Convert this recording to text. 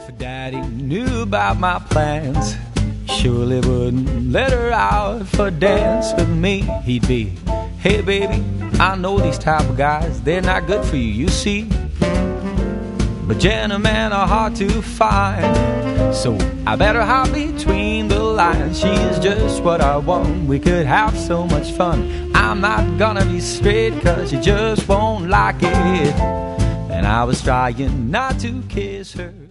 If Daddy knew about my plans, surely wouldn't let her out for a dance with me. He'd be, hey baby, I know these type of guys, they're not good for you, you see. But gentlemen are hard to find, so I better hide between the lines. She's just what I want, we could have so much fun. I'm not gonna be straight, cause you just won't like it. And I was trying not to kiss her.